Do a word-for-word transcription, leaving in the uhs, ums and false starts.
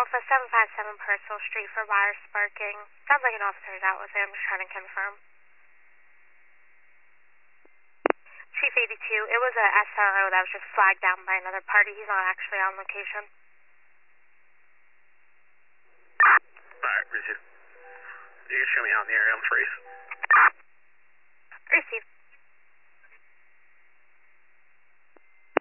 Alpha seven five seven Purcell Street for wire sparking. Sounds like an officer is out with it. I'm just trying to confirm. Chief eighty-two, it was a S R O that was just flagged down by another party. He's not actually on location. Alright, Richard. You can show me out in the area. I'm free. Received.